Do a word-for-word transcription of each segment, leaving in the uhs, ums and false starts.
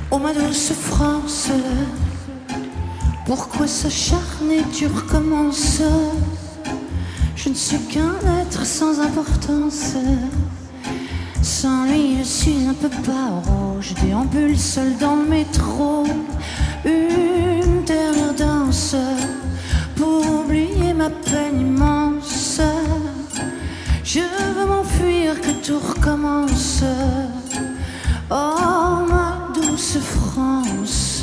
Oh ma douce France, pourquoi s'acharner, tu recommences? Je ne suis qu'un être sans importance. Sans lui je suis un peu paro. Je déambule seul dans le métro. Une dernière danse pour oublier ma peine immense. Je veux m'enfuir, que tout recommence. Oh ma douce France.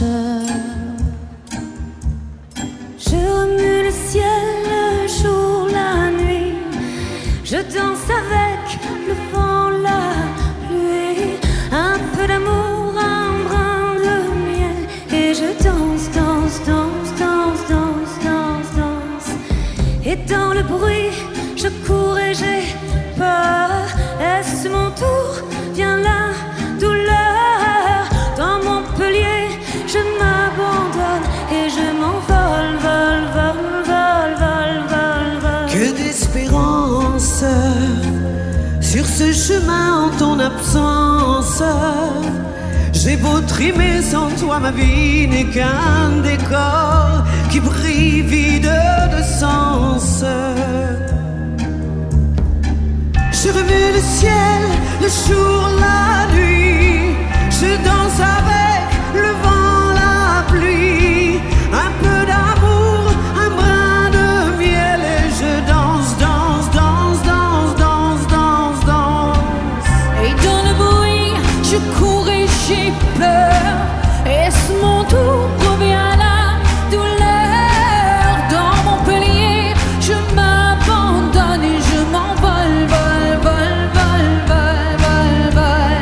Je remue le ciel, le jour, la nuit. Je danse avec le vent, la pluie. Un peu d'amour, un brin de miel. Et je danse, danse, danse, danse, danse, danse, danse. Et dans le bruit, je cours et j'ai peur. Est-ce mon tour? Viens là, douleur. Dans Montpellier, je m'abandonne et je m'envole, vol, vol, vol, vol, vol, vol. Que d'espérance sur ce chemin en ton absence. J'ai beau trimer, sans toi ma vie n'est qu'un décor qui brille vide de sens. Je remue le ciel, le jour, la nuit. Je danse avec le vent, la pluie. Un peu d'amour, un brin de miel. Et je danse, danse, danse, danse, danse, danse, danse. Et dans le bruit, je cours et j'ai peur. Est-ce mon tour? Reviens la douleur. Dans Montpellier, je m'abandonne et je m'envole, vol, vol, vol, vol, vol, vol.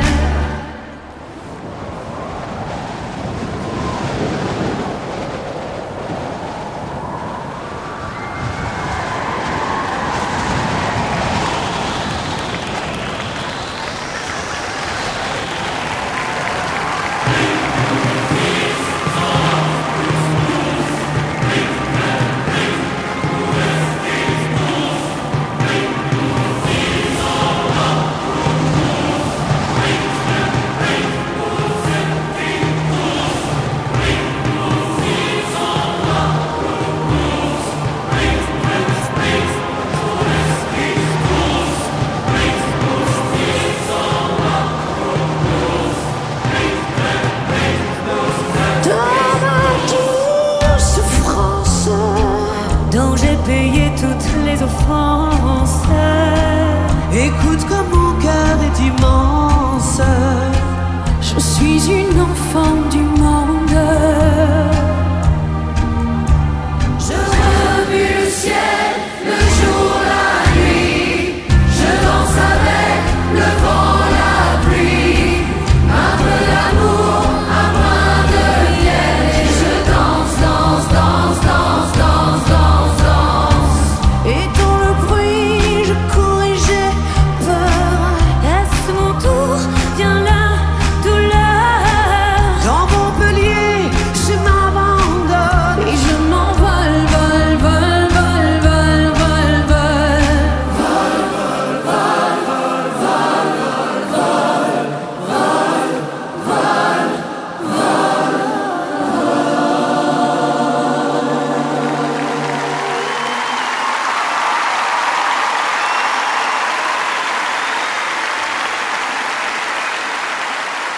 Dans ma douce France, Dont j'ai payé toutes les offenses. Écoute comme mon cœur est immense. Je suis une enfant du